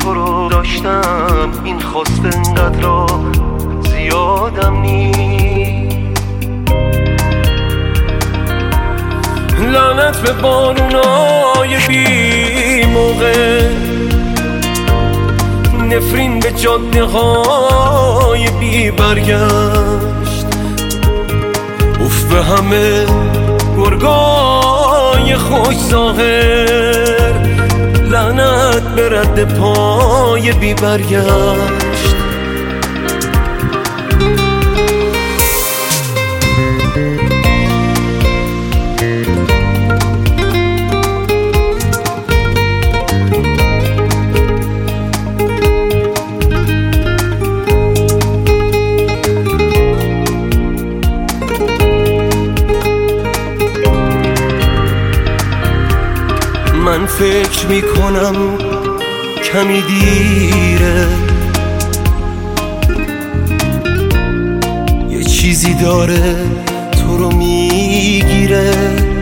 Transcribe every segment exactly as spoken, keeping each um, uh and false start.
تو رو داشتم، این خواست انقدر را زیادم نی. لعنت به بارونای بی موقع، نفرین به جاده های بی برگشت، اف به همه گرگای خوش ظاهر، لعنت به رد پای بی برگشت. من فکر میکنم کمی دیره، یه چیزی داره تو رو میگیره،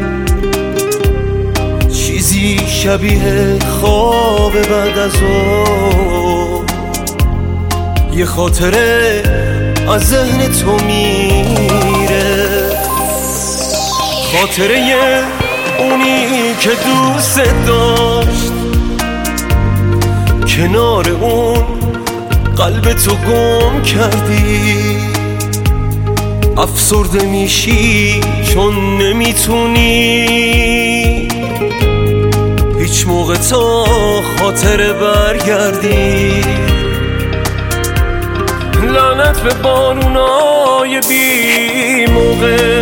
چیزی شبیه خواب بعد از اون، یه خاطره از ذهن تو میره، خاطره اونی که دوست داشت، کنار اون قلب تو گم کردی، افسرده میشی چون نمیتونی هیچ موقع تا خاطره برگردی. لعنت به بارونای بی موقع،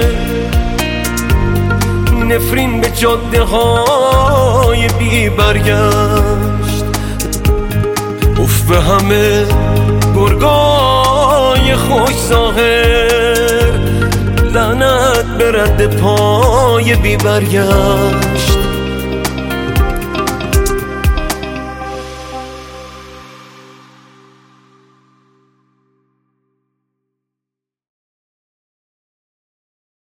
نفرین به جاده های بی برگشت، اف به همه گرگای خوش ظاهر، لعنت به رد پای بی برگشت.